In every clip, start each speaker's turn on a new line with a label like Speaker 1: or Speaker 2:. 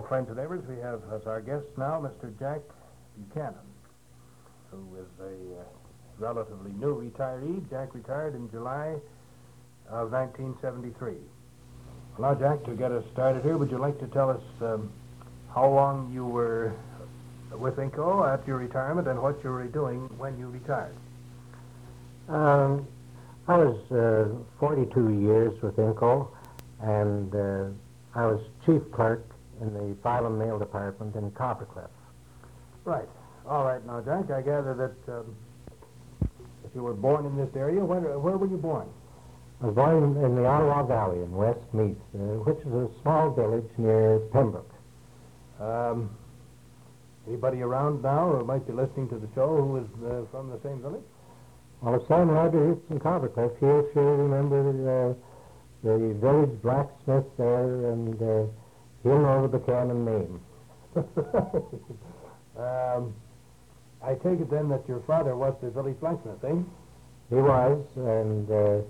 Speaker 1: friends and neighbors, we have as our guest now Mr. Jack Buchanan, who is a relatively new retiree. Jack retired in July of 1973. Well, now, Jack, to get us started here, would you like to tell us how long you were with Inco at your retirement and what you were doing when you retired?
Speaker 2: I was 42 years with Inco, and I was chief clerk in the file and mail department in Coppercliff.
Speaker 1: Right. All right. Now, Jack, I gather that if you were born in this area, where were you born?
Speaker 2: I was born in the Ottawa Valley in West Meath, which is a small village near Pembroke.
Speaker 1: Anybody around now who might be listening to the show who is from the same village?
Speaker 2: Well, if Sam Ryder hits in Coppercliff, he'll sure remember the village blacksmith there, and he'll know the Buchanan name.
Speaker 1: I take it then that your father was the village blacksmith, eh?
Speaker 2: He was, and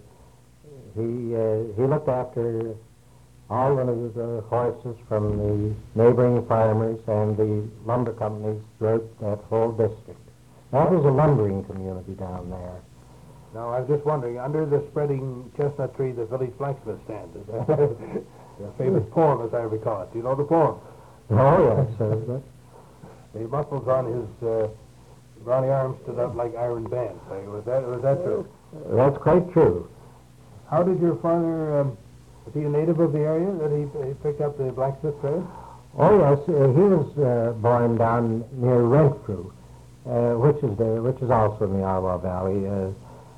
Speaker 2: he looked after all of the horses from the neighboring farmers and the lumber companies throughout that whole district. That was a lumbering community down there.
Speaker 1: Now, I was just wondering, under the spreading chestnut tree, the village blacksmith stands. The famous poem, as I recall it. Do you know the poem?
Speaker 2: Oh, yes.
Speaker 1: The muscles on his brawny arms stood up like iron bands. Was that true?
Speaker 2: That's quite true.
Speaker 1: How did your father, was he a native of the area that he picked up the blacksmith trade?
Speaker 2: Oh, yes. He was born down near Renfrew, which is also in the Ottawa Valley.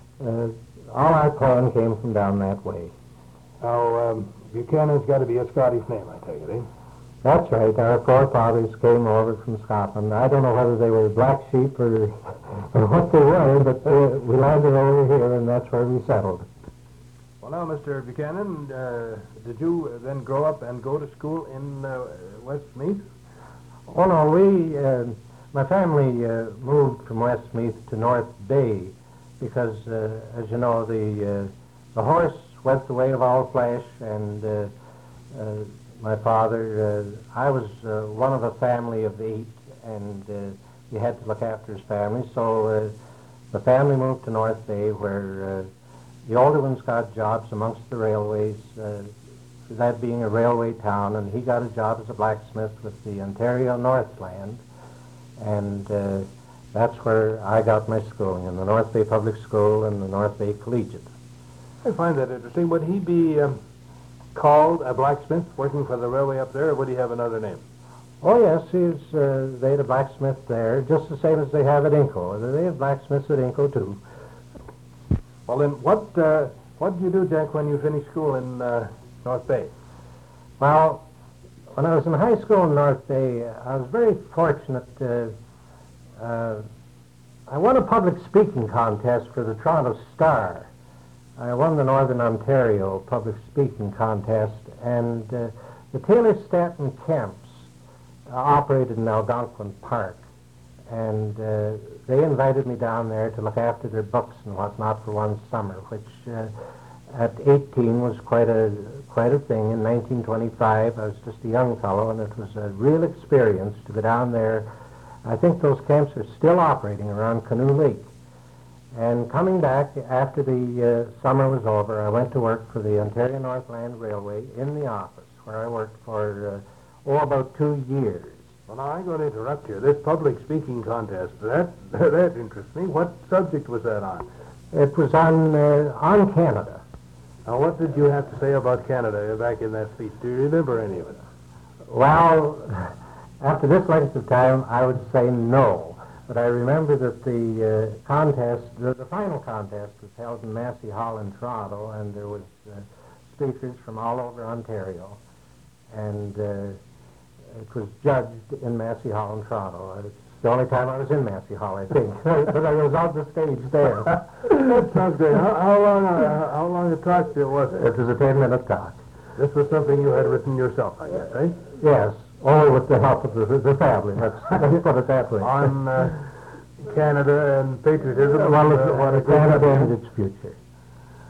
Speaker 2: All our clan came from down that way.
Speaker 1: Now, Buchanan's got to be a Scottish name, I take it, eh?
Speaker 2: That's right. Our forefathers came over from Scotland. I don't know whether they were black sheep or what they were, but we landed over here, and that's where we settled.
Speaker 1: Well, now, Mr. Buchanan, did you then grow up and go to school in West Meath?
Speaker 2: Oh, no, my family moved from West Meath to North Bay because, as you know, the horse went the way of all flesh, and my father, I was one of a family of 8, and he had to look after his family, so the family moved to North Bay, where the older ones got jobs amongst the railways, that being a railway town, and he got a job as a blacksmith with the Ontario Northland, and that's where I got my schooling, in the North Bay Public School and the North Bay Collegiate.
Speaker 1: I find that interesting. Would he be called a blacksmith working for the railway up there, or would he have another name?
Speaker 2: Oh, yes, they had a blacksmith there, just the same as they have at Inco. They have blacksmiths at Inco, too.
Speaker 1: Well, then, what did you do, Jack, when you finished school in North Bay?
Speaker 2: Well, when I was in high school in North Bay, I was very fortunate. I won a public speaking contest for the Toronto Star. I won the Northern Ontario public speaking contest, and the Taylor Staton Camps operated in Algonquin Park, and they invited me down there to look after their books and whatnot for one summer, which at 18 was quite a thing. In 1925, I was just a young fellow, and it was a real experience to go down there. I think those camps are still operating around Canoe Lake. And coming back after the summer was over, I went to work for the Ontario Northland Railway in the office, where I worked for about 2 years.
Speaker 1: Well, now, I'm going to interrupt you. This public speaking contest, that interests me. What subject was that on?
Speaker 2: It was on Canada.
Speaker 1: Now, what did you have to say about Canada back in that speech? Do you remember any of it?
Speaker 2: Well, after this length of time, I would say no. But I remember that the contest, the final contest, was held in Massey Hall in Toronto, and there was speakers from all over Ontario. And it was judged in Massey Hall in Toronto. It's the only time I was in Massey Hall, I think. But I was on the stage there.
Speaker 1: That sounds great. How long a talk was it?
Speaker 2: It was a 10-minute talk.
Speaker 1: This was something you had written yourself, I guess, eh?
Speaker 2: Yes. Or with the help of the family. Let's put it that way.
Speaker 1: On Canada and patriotism.
Speaker 2: Well, Canada and its future.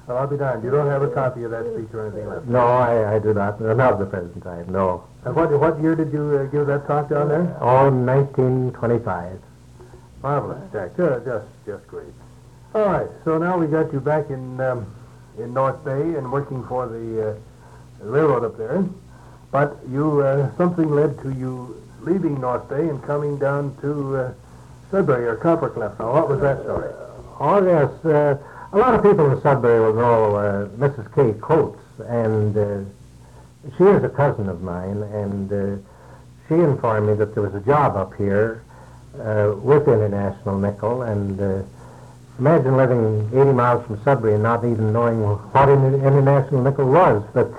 Speaker 1: Well, I'll be darned. You don't have a copy of that speech or anything left?
Speaker 2: No, I do not. Not at the present time, no.
Speaker 1: And what year did you give that talk down there?
Speaker 2: Oh, 1925.
Speaker 1: Marvelous, Jack. Just great. All right. So now we got you back in North Bay and working for the railroad up there. But you something led to you leaving North Bay and coming down to Sudbury or Coppercliff. Now, what was that story?
Speaker 2: Oh, yes. A lot of people in Sudbury will know Mrs. Kay Coates, and she is a cousin of mine, and she informed me that there was a job up here with International Nickel, and imagine living 80 miles from Sudbury and not even knowing what International Nickel was. But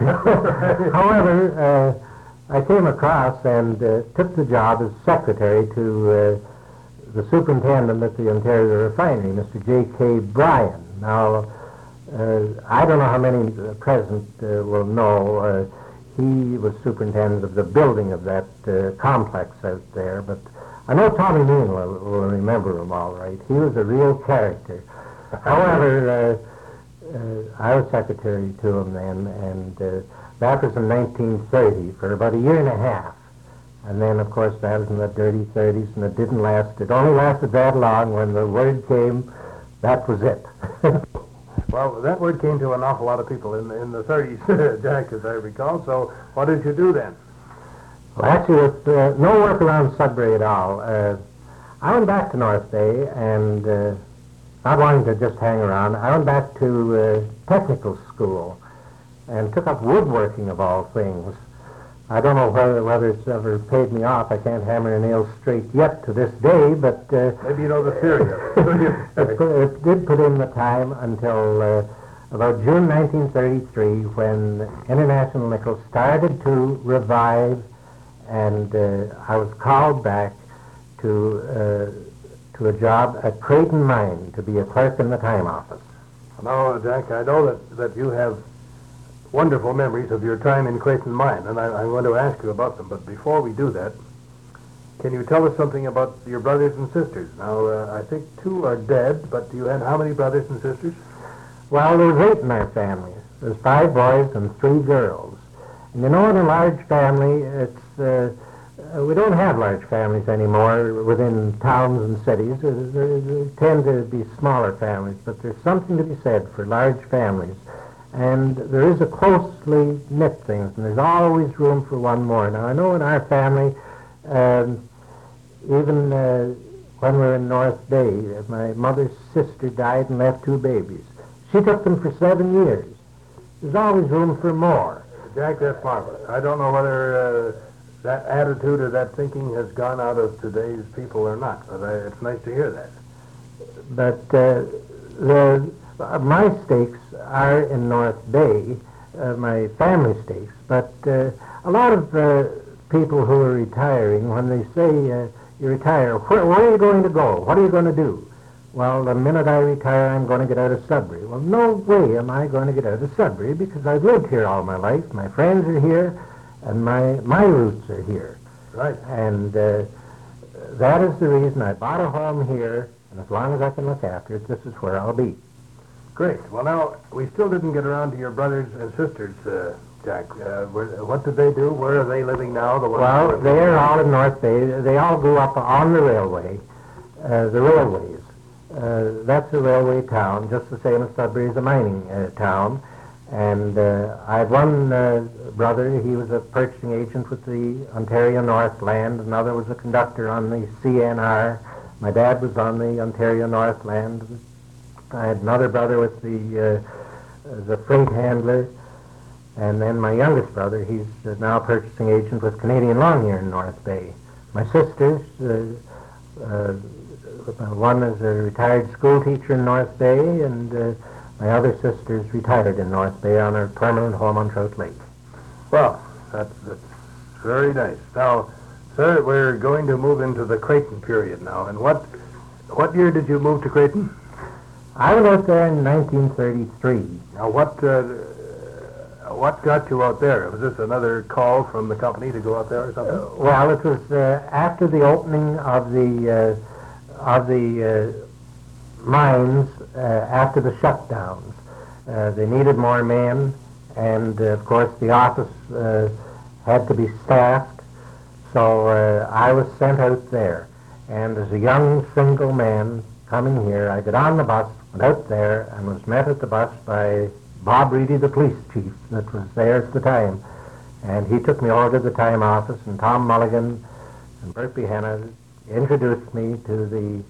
Speaker 2: however, I came across and took the job as secretary to the superintendent at the Ontario Refinery, Mr. J.K. Bryan. Now, I don't know how many present will know. He was superintendent of the building of that complex out there, but I know Tommy Mean will remember him all right. He was a real character. However, I was secretary to him then, and that was in 1930 for about a year and a half. And then, of course, that was in the dirty 30s, and it didn't last. It only lasted that long. When the word came, that was it.
Speaker 1: Well, that word came to an awful lot of people in the 30s, Jack, as I recall. So what did you do then?
Speaker 2: Well, actually, with no work around Sudbury at all, I went back to North Bay, and not wanting to just hang around, I went back to technical school and took up woodworking of all things. I don't know whether it's ever paid me off. I can't hammer a nail straight yet to this day, but
Speaker 1: maybe you know the theory of it.
Speaker 2: It did put in the time until about June 1933, when International Nickel started to revive, and I was called back to a job at Creighton Mine to be a clerk in the time office.
Speaker 1: Now, Jack, I know that you have wonderful memories of your time in Creighton Mine, and I'm going to ask you about them. But before we do that, can you tell us something about your brothers and sisters? Now, I think 2 are dead, but you had how many brothers and sisters?
Speaker 2: Well, there was 8 in our family. There's 5 boys and 3 girls. And you know, in a large family, it's we don't have large families anymore within towns and cities. There tend to be smaller families, but there's something to be said for large families. And there is a closely knit thing, and there's always room for one more. Now, I know in our family, even when we were in North Bay, my mother's sister died and left 2 babies. She took them for 7 years. There's always room for more.
Speaker 1: Jack, that's marvelous. I don't know whether that attitude or that thinking has gone out of today's people or not, but it's nice to hear that.
Speaker 2: But my stakes are in North Bay, my family stakes, but a lot of people who are retiring, when they say you retire, where are you going to go? What are you going to do? Well, the minute I retire, I'm going to get out of Sudbury. Well, no way am I going to get out of Sudbury, because I've lived here all my life. My friends are here, and my roots are here.
Speaker 1: Right.
Speaker 2: And that is the reason I bought a home here, and as long as I can look after it, this is where I'll be.
Speaker 1: Great. Well, now, we still didn't get around to your brothers and sisters, Jack. What did they do? Where are they living now?
Speaker 2: Well, they're all in North Bay. They all grew up on the railway, the railways. That's a railway town, just the same as Sudbury is a mining town. And I had one brother. He was a purchasing agent with the Ontario Northland. Another was a conductor on the CNR. My dad was on the Ontario Northland. I had another brother with the freight handler. And then my youngest brother, he's now a purchasing agent with Canadian Long here in North Bay. My sisters, one is a retired school teacher in North Bay, and my other sister's retired in North Bay on her permanent home on Trout Lake.
Speaker 1: Well, that's very nice. Now, sir, we're going to move into the Creighton period now. And what year did you move to Creighton?
Speaker 2: I went out there in 1933.
Speaker 1: Now, what got you out there? Was this another call from the company to go out there or something?
Speaker 2: Well, it was after the opening of the mines, after the shutdowns. They needed more men, and of course the office had to be staffed, so I was sent out there. And as a young single man coming here, I got on the bus, went out there, and was met at the bus by Bob Reedy, the police chief that was there at the time. And he took me over to the time office, and Tom Mulligan and Bert Behenna introduced me to the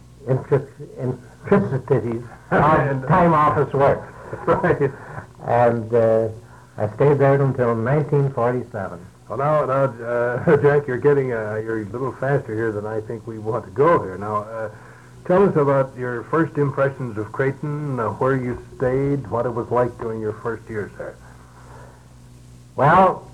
Speaker 2: intricacies of time office work.
Speaker 1: Right.
Speaker 2: And I stayed there until 1947.
Speaker 1: Well, now, Jack, you're a little faster here than I think we want to go here. Now, tell us about your first impressions of Creighton, where you stayed, what it was like during your first years there.
Speaker 2: Well,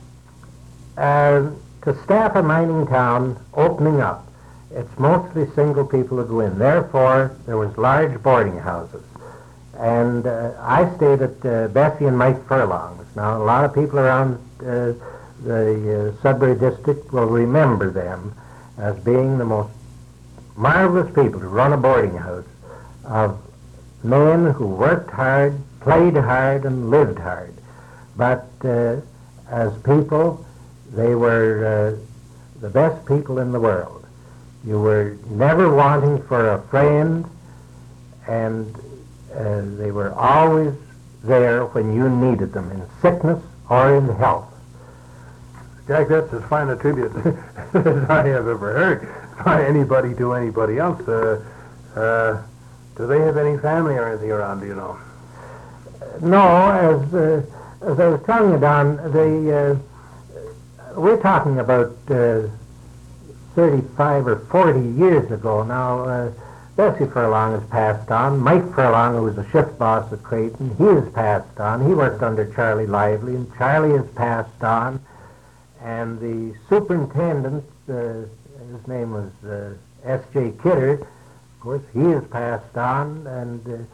Speaker 2: to staff a mining town opening up, it's mostly single people who go in. Therefore, there was large boarding houses. And I stayed at Bessie and Mike Furlong's. Now, a lot of people around the Sudbury district will remember them as being the most marvelous people to run a boarding house of men who worked hard, played hard, and lived hard. But as people, they were the best people in the world. You were never wanting for a friend, and they were always there when you needed them, in sickness or in health.
Speaker 1: Jack, that's as fine a tribute as I have ever heard by anybody to anybody else. Do they have any family or anything around, do you know?
Speaker 2: No, as I was telling you, Don, we're talking about 35 or 40 years ago now. Bessie Furlong has passed on. Mike Furlong, who was a shift boss at Creighton, he has passed on. He worked under Charlie Lively, and Charlie has passed on. And the superintendent, his name was S.J. Kidder, of course, he has passed on, and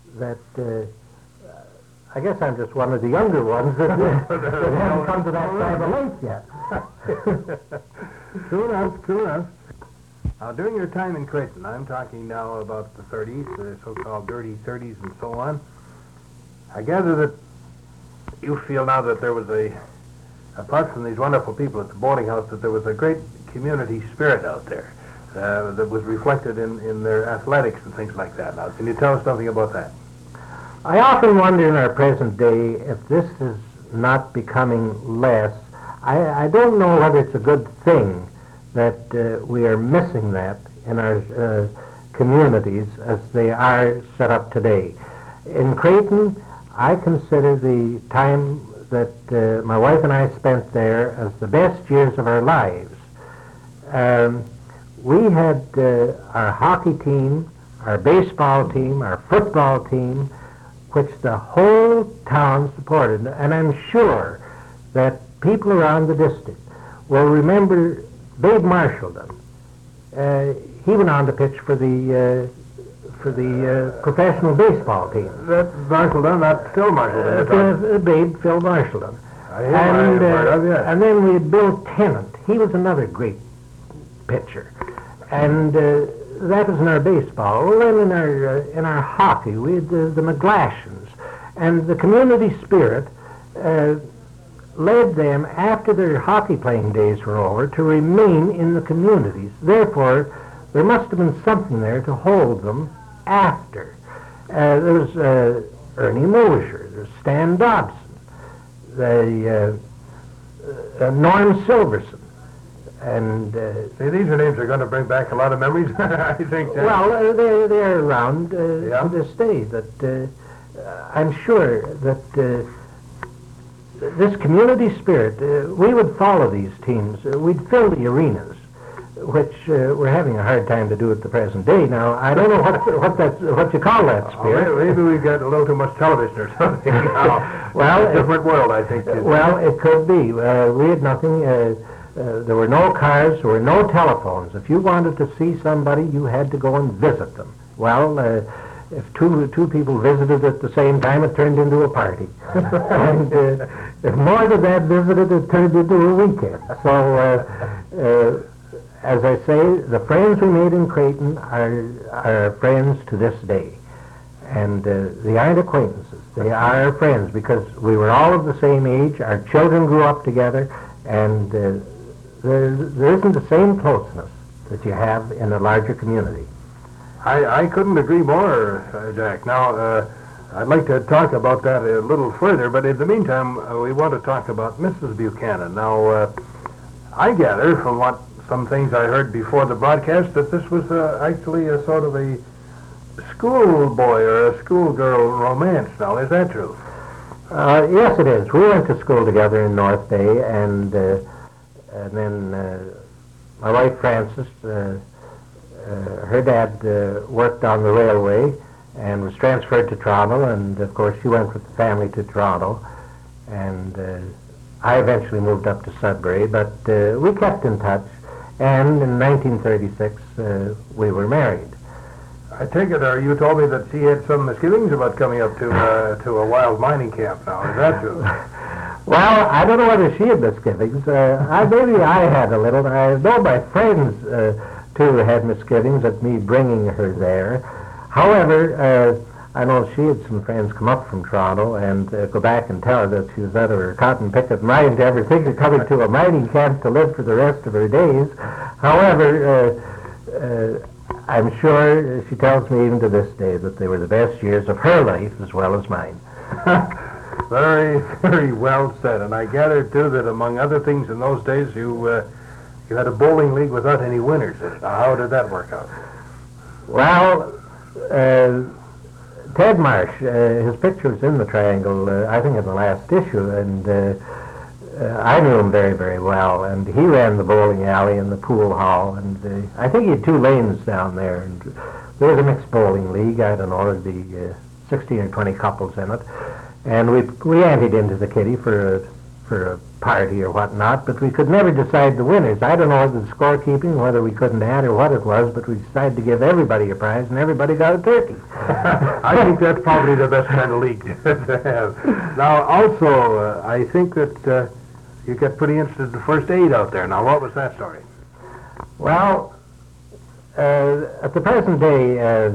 Speaker 2: I guess I'm just one of the younger ones that haven't come to that side of life yet.
Speaker 1: True enough, true enough. Now, during your time in Creighton, I'm talking now about the 30s, the so-called dirty 30s and so on, I gather that you feel now that there was apart from these wonderful people at the boarding house, that there was a great community spirit out there that was reflected in their athletics and things like that. Now, can you tell us something about that?
Speaker 2: I often wonder in our present day if this is not becoming less. I don't know whether it's a good thing that we are missing that in our communities as they are set up today. In Creighton, I consider the time that my wife and I spent there as the best years of our lives. We had our hockey team, our baseball team, our football team, which the whole town supported. And I'm sure that people around the district will remember Babe Marshallton. He went on to pitch for the professional baseball team.
Speaker 1: That's Marshallton, not Phil Marshallton.
Speaker 2: Babe, Phil Marshallton.
Speaker 1: And
Speaker 2: then we had Bill Tennant. He was another great pitcher. And that was in our baseball. Well, then in our hockey, we had the McGlashans. And the community spirit led them, after their hockey playing days were over, to remain in the communities. Therefore, there must have been something there to hold them after. There was Ernie Mosher, there's Stan Dobson, Norm Silverson, and
Speaker 1: see, these are names that are going to bring back a lot of memories. I think.
Speaker 2: Well, they're around to this day. That I'm sure that this community spirit, we would follow these teams. We'd fill the arenas, which we're having a hard time to do at the present day. Now, I don't know what you call that spirit.
Speaker 1: Maybe we've got a little too much television or something.
Speaker 2: Well,
Speaker 1: it's a different world, I think.
Speaker 2: Well, it could be. We had nothing. There were no cars. There were no telephones. If you wanted to see somebody, you had to go and visit them. Well, if two people visited at the same time, it turned into a party. And if more than that visited, it turned into a weekend. So, as I say, the friends we made in Creighton are friends to this day. And they aren't acquaintances. They are friends because we were all of the same age. Our children grew up together, and there isn't the same closeness that you have in a larger community.
Speaker 1: I couldn't agree more, Jack. Now, I'd like to talk about that a little further, but in the meantime, we want to talk about Mrs. Buchanan. Now, I gather from some things I heard before the broadcast that this was actually a sort of a schoolboy or a schoolgirl romance. Now, is that true?
Speaker 2: Yes, it is. We went to school together in North Bay, and then my wife Frances, her dad worked on the railway and was transferred to Toronto, and of course she went with the family to Toronto, and I eventually moved up to Sudbury, but we kept in touch, and in 1936 we were married.
Speaker 1: I take it, you told me that she had some misgivings about coming up to a wild mining camp now. Is that true?
Speaker 2: Well, I don't know whether she had misgivings. Maybe I had a little. I know my friends, too, had misgivings at me bringing her there. However, I know she had some friends come up from Toronto and go back and tell her that she was out of her cotton picket mind to ever think of coming to a mining camp to live for the rest of her days. However, I'm sure she tells me even to this day that they were the best years of her life as well as mine.
Speaker 1: Very, very well said. And I gather, too, that among other things in those days, you had a bowling league without any winners. Now, how did that work out?
Speaker 2: Well, Ted Marsh, his picture was in the Triangle, I think in the last issue, and I knew him very, very well, and he ran the bowling alley and the pool hall, and I think he had 2 lanes down there, and there was a mixed bowling league. I don't know, there'd be 16 or 20 couples in it, and we anteed into the kitty for a party or whatnot, but we could never decide the winners. I don't know whether the scorekeeping, whether we couldn't add or what it was, but we decided to give everybody a prize, and everybody got a turkey.
Speaker 1: I think that's probably the best kind of league to have. Now, also, I think that you got pretty interested in first aid out there. Now, what was that story?
Speaker 2: Well, at the present day,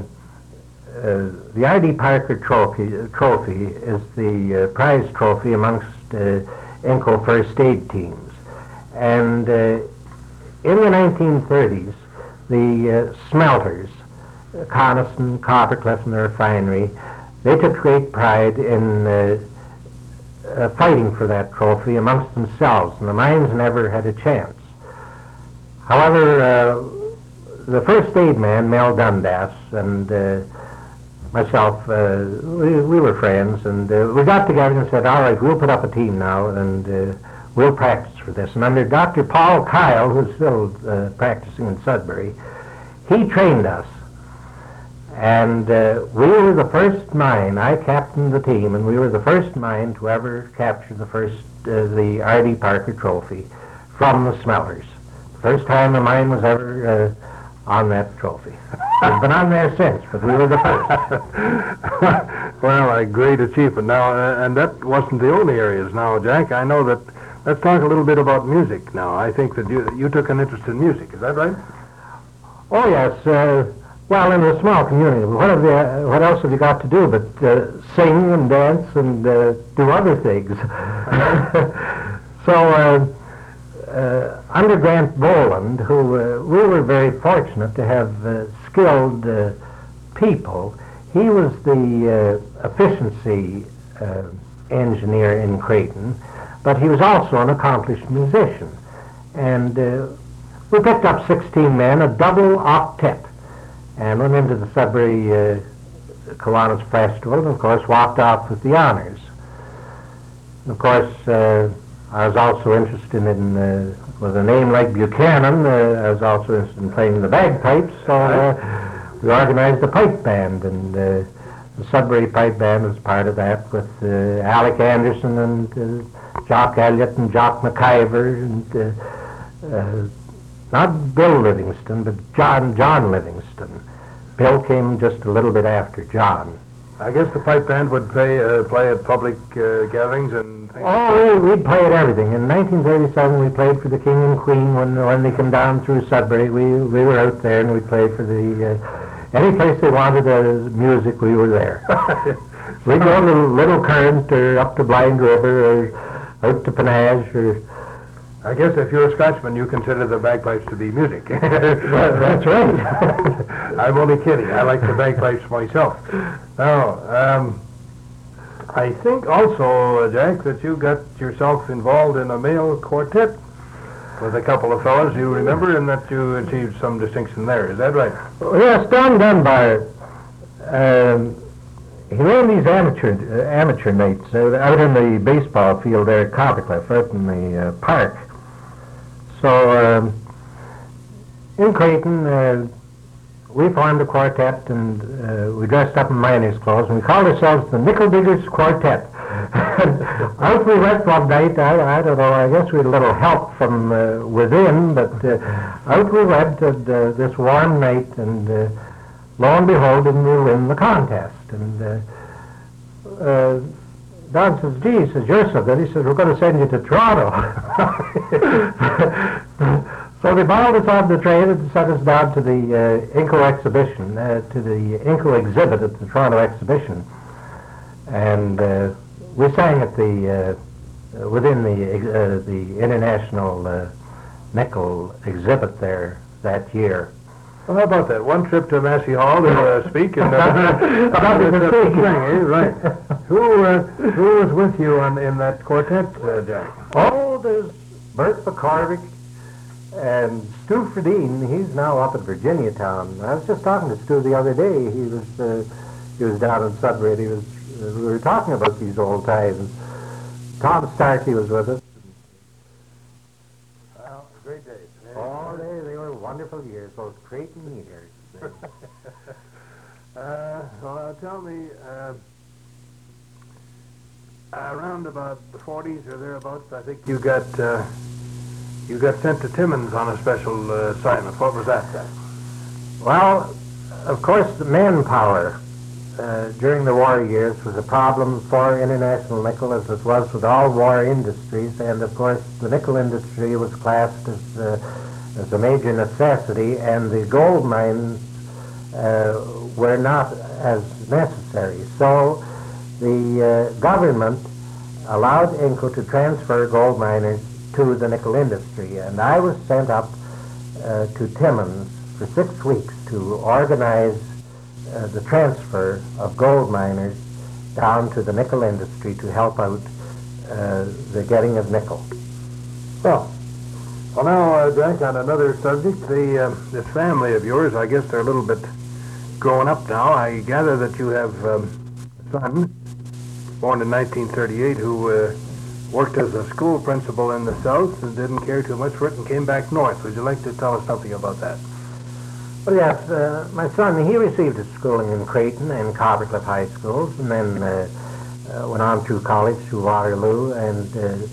Speaker 2: the R.D. Parker trophy is the prize trophy amongst Inco first aid teams. And in the 1930s, the smelters, Coniston, Coppercliff, and the refinery, they took great pride in fighting for that trophy amongst themselves, and the mines never had a chance. However, the first aid man, Mel Dundas, and myself, we were friends, and we got together and said, all right, we'll put up a team now, and we'll practice for this. And under Dr. Paul Kyle, who's still practicing in Sudbury, he trained us. And we were the first mine. I captained the team, and we were the first mine to ever capture the R.D. Parker trophy from the smelters. The first time a mine was ever on that trophy. We've been on there since, but we were the first.
Speaker 1: Well, a great achievement. Now, and that wasn't the only areas. Now, Jack, I know that. Let's talk a little bit about music. Now, I think that you took an interest in music. Is that right?
Speaker 2: Oh yes. Well, in a small community, what else have you got to do but sing and dance and do other things? So, under Grant Boland, who we were very fortunate to have skilled people, he was the efficiency engineer in Creighton, but he was also an accomplished musician. And we picked up 16 men, a double octet, and went into the Sudbury Kiwanis Festival, and of course walked off with the honors. And of course, I was also interested in, with a name like Buchanan, I was also interested in playing the bagpipes, so we organized a pipe band, and the Sudbury Pipe Band was part of that, with Alec Anderson and Jock Elliott and Jock McIver, and not Bill Livingston, but John Livingston. Bill came just a little bit after John.
Speaker 1: I guess the pipe band would play at public gatherings and things.
Speaker 2: Oh, we'd play at everything. In 1937, we played for the King and Queen when they came down through Sudbury. We were out there, and we played for the Any place they wanted music, we were there. We go to Little Current or up to Blind River or out to Panage or...
Speaker 1: I guess if you're a Scotsman, you consider the bagpipes to be music.
Speaker 2: That's right.
Speaker 1: I'm only kidding. I like the bagpipes myself. Now, I think also, Jack, that you got yourself involved in a male quartet with a couple of fellows you remember, and that you achieved some distinction there. Is that right?
Speaker 2: Yes, Don Dunbar. He ran these amateur nights out in the baseball field there at Coppercliff, out in the park. So in Creighton, we formed a quartet, and we dressed up in miners' clothes, and we called ourselves the Nickel Diggers Quartet. Out we went one night. I don't know, I guess we had a little help from within, but out we went this warm night, and lo and behold, and we win the contest. And Don says, gee, he says, you're so good. He says, we're going to send you to Toronto. So they borrowed us on the train and sent us down to the Inco exhibition, to the Inco exhibit at the Toronto exhibition. And we sang at the, within the International Nickel exhibit there that year.
Speaker 1: Well, how about that? One trip to Massey Hall to speak and right. Who was with you in that quartet, Jack?
Speaker 2: Oh, there's Bert McCormick and Stu Fredine. He's now up at Virginia Town. I was just talking to Stu the other day. He was down in Sudbury. We were talking about these old times. Tom Starkey was with us.
Speaker 1: Well, great days.
Speaker 2: Oh, they were wonderful years, those Creighton years.
Speaker 1: Well, tell me, around about the 40s or thereabouts, I think you got sent to Timmins on a special assignment. What was that?
Speaker 2: Well, of course, the manpower during the war years was a problem for International Nickel, as it was with all war industries, and of course the nickel industry was classed as a major necessity, and the gold mines were not as necessary. So the government allowed Inco to transfer gold miners to the nickel industry, and I was sent up to Timmins for 6 weeks to organize the transfer of gold miners down to the nickel industry to help out the getting of nickel.
Speaker 1: Well now, Jack, on another subject, this family of yours, I guess they're a little bit grown up now. I gather that you have a son, born in 1938, who worked as a school principal in the South and didn't care too much for it and came back north. Would you like to tell us something about that?
Speaker 2: Well, yes, my son, he received his schooling in Creighton and Coppercliff High Schools, and then went on through college, through Waterloo, and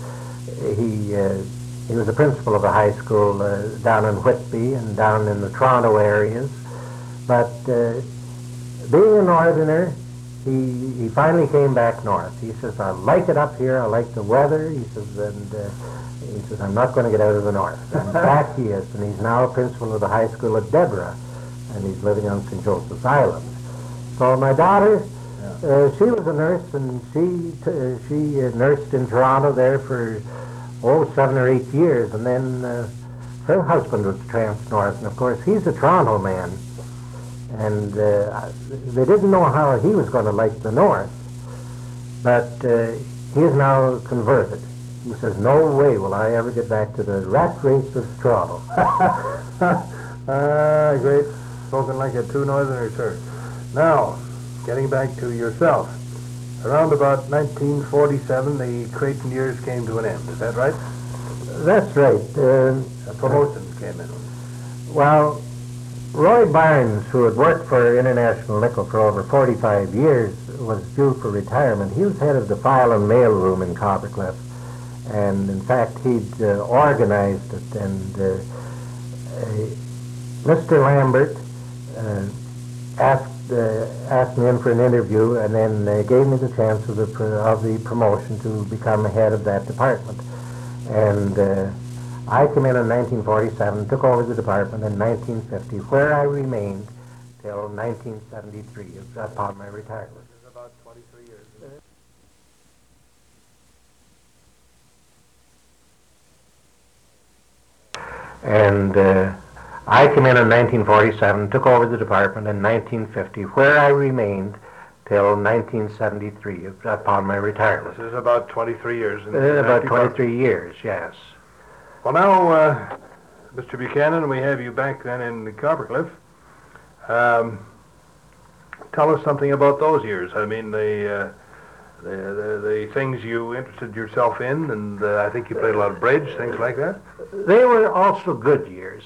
Speaker 2: he was the principal of a high school down in Whitby and down in the Toronto areas. But being a northerner, he finally came back north. He says, I like it up here, I like the weather, he says, and he says, I'm not going to get out of the north. And back he is, and he's now a principal of the high school at Deborah, and he's living on St. Joseph's Island. So my daughter, she was a nurse, and she nursed in Toronto there for 7 or 8 years, and then her husband was transferred north, and of course he's a Toronto man, and they didn't know how he was going to like the north, but he is now converted. He says, no way will I ever get back to the rat race of Toronto.
Speaker 1: Great. Spoken like a true northerner, sir. Now, getting back to yourself, around about 1947, the Creighton years came to an end. Is that right?
Speaker 2: That's right.
Speaker 1: Promotions came in.
Speaker 2: Well, Roy Barnes, who had worked for International Nickel for over 45 years, was due for retirement. He was head of the file and mail room in Coppercliff. And in fact, he'd organized it, and Mr. Lambert asked me in for an interview, and then gave me the chance of the promotion to become head of that department. And I came in 1947, took over the department in 1950, where I remained till 1973, upon my retirement.
Speaker 1: This is about 23 years.
Speaker 2: And I came in 1947, took over the department in 1950, where I remained till 1973, upon my retirement.
Speaker 1: This is about 23 years.
Speaker 2: About 23 years, yes.
Speaker 1: Well, now, Mr. Buchanan, we have you back then in Coppercliff. Tell us something about those years. I mean, the things you interested yourself in, and I think you played a lot of bridge, things like that.
Speaker 2: They were also good years.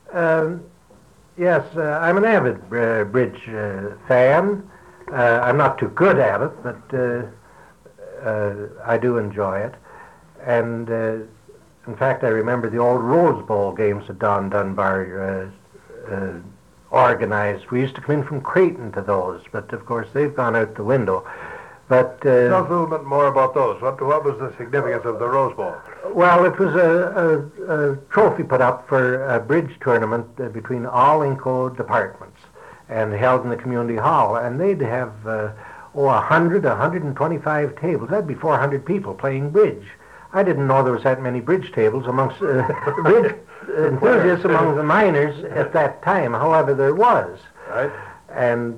Speaker 2: Yes, I'm an avid bridge fan. I'm not too good at it, but I do enjoy it. And in fact, I remember the old Rose Bowl games that Don Dunbar organized. We used to come in from Creighton to those, but of course they've gone out the window. But
Speaker 1: tell us a little bit more about those. What was the significance of the Rose Bowl?
Speaker 2: Well, it was a trophy put up for a bridge tournament between all Inco departments, and held in the community hall. And they'd have 100, 125 tables. That'd be 400 people playing bridge. I didn't know there was that many bridge tables amongst bridge enthusiasts among the miners at that time. However, there was.
Speaker 1: Right.
Speaker 2: And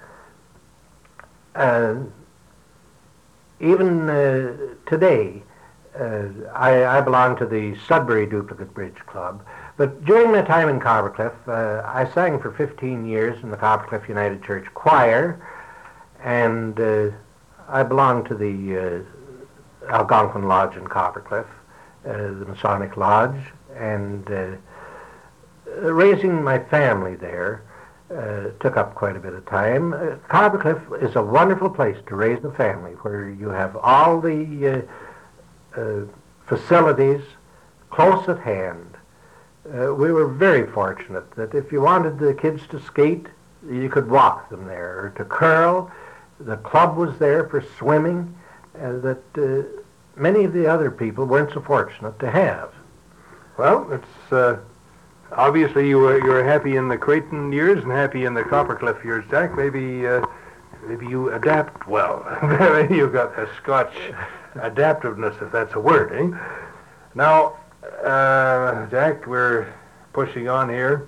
Speaker 2: even today, I belong to the Sudbury Duplicate Bridge Club. But during my time in Coppercliff, I sang for 15 years in the Coppercliff United Church Choir, and I belonged to the Algonquin Lodge in Coppercliff, the Masonic Lodge, and raising my family there took up quite a bit of time. Coppercliff is a wonderful place to raise a family, where you have all the facilities close at hand. We were very fortunate that if you wanted the kids to skate, you could walk them there, or to curl. The club was there for swimming, that many of the other people weren't so fortunate to have.
Speaker 1: Well, it's obviously you were happy in the Creighton years and happy in the Coppercliff years, Jack. Maybe you adapt well. Maybe you've got the Scotch adaptiveness, if that's a word, eh? Now, Jack, we're pushing on here.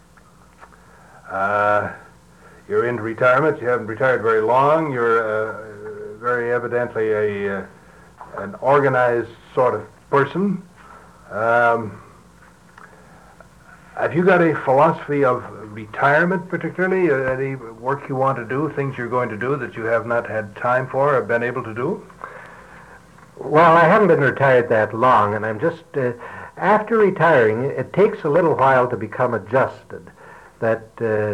Speaker 1: You're into retirement. You haven't retired very long. You're very evidently an organized sort of person. Have you got a philosophy of retirement, particularly? Any work you want to do, things you're going to do that you have not had time for or been able to do?
Speaker 2: Well, I haven't been retired that long, and I'm just, after retiring, it takes a little while to become adjusted. That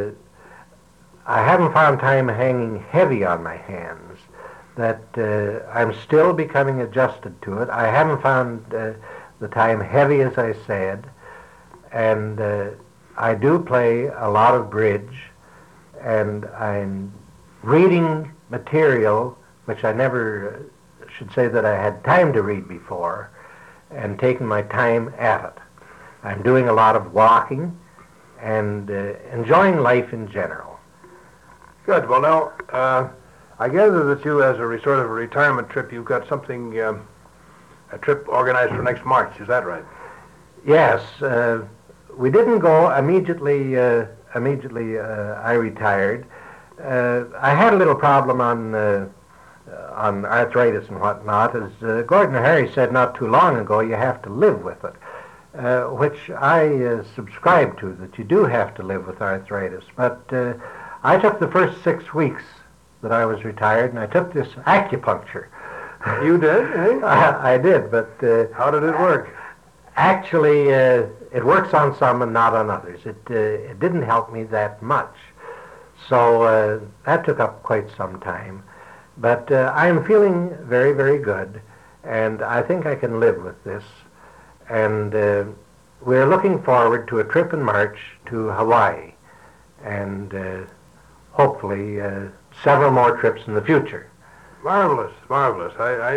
Speaker 2: I haven't found time hanging heavy on my hands, that I'm still becoming adjusted to it. I haven't found the time heavy, as I said, and I do play a lot of bridge, and I'm reading material which I never should say that I had time to read before, and taking my time at it. I'm doing a lot of walking and enjoying life in general.
Speaker 1: Good. Well, now, I gather that you, as a sort of a retirement trip, you've got something, a trip organized for next March. Is that right?
Speaker 2: Yes. We didn't go immediately. I retired. I had a little problem on arthritis and whatnot. As Gordon Harry said not too long ago, you have to live with it, which I subscribe to, that you do have to live with arthritis. But I took the first 6 weeks that I was retired, and I took this acupuncture.
Speaker 1: You did, eh?
Speaker 2: I did, but...
Speaker 1: how did it work?
Speaker 2: Actually, it works on some and not on others. It didn't help me that much. So that took up quite some time. But I'm feeling very, very good, and I think I can live with this. And we're looking forward to a trip in March to Hawaii, and hopefully several more trips in the future.
Speaker 1: Marvelous, marvelous.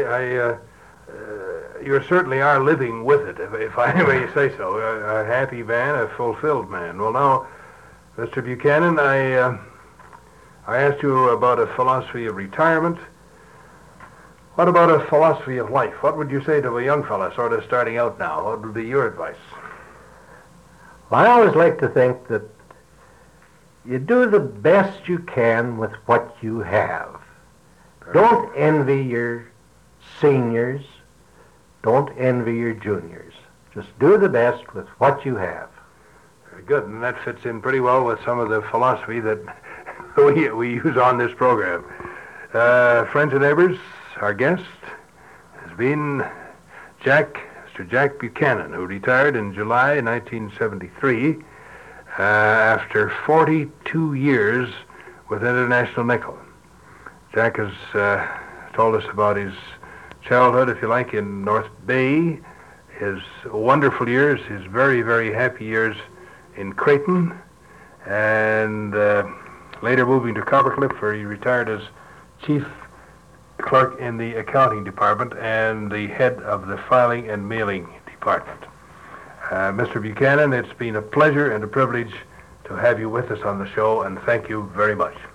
Speaker 1: You certainly are living with it, if I may say so. A happy man, a fulfilled man. Well, now, Mr. Buchanan, I asked you about a philosophy of retirement. What about a philosophy of life? What would you say to a young fella sort of starting out now? What would be your advice?
Speaker 2: Well, I always like to think that you do the best you can with what you have. Don't envy your seniors. Don't envy your juniors. Just do the best with what you have.
Speaker 1: Very good, and that fits in pretty well with some of the philosophy that we use on this program. Friends and neighbors, our guest has been Mr. Jack Buchanan, who retired in July 1973 after 42 years with International Nickel. Jack has told us about his childhood, if you like, in North Bay, his wonderful years, his very, very happy years in Creighton, and later moving to Coppercliff, where he retired as chief clerk in the accounting department and the head of the filing and mailing department. Mr. Buchanan, it's been a pleasure and a privilege to have you with us on the show, and thank you very much.